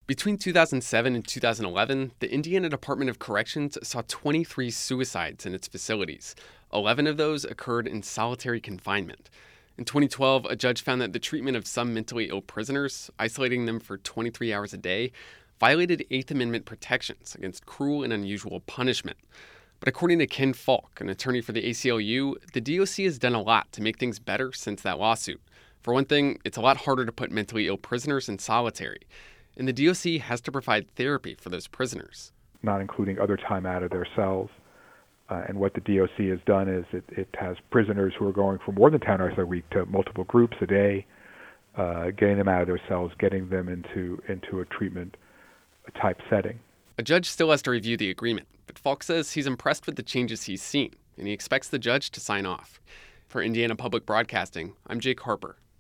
Between 2007 and 2011, the Indiana Department of Corrections saw 23 suicides in its facilities. 11 of those occurred in solitary confinement. In 2012, a judge found that the treatment of some mentally ill prisoners, isolating them for 23 hours a day, violated Eighth Amendment protections against cruel and unusual punishment. But according to Ken Falk, an attorney for the ACLU, the DOC has done a lot to make things better since that lawsuit. For one thing, it's a lot harder to put mentally ill prisoners in solitary. And the DOC has to provide therapy for those prisoners. Not including other time out of their cells. And what the DOC has done is it has prisoners who are going for more than 10 hours a week to multiple groups a day, getting them out of their cells, getting them into a treatment type setting. A judge still has to review the agreement, but Falk says he's impressed with the changes he's seen, and he expects the judge to sign off. For Indiana Public Broadcasting, I'm Jake Harper.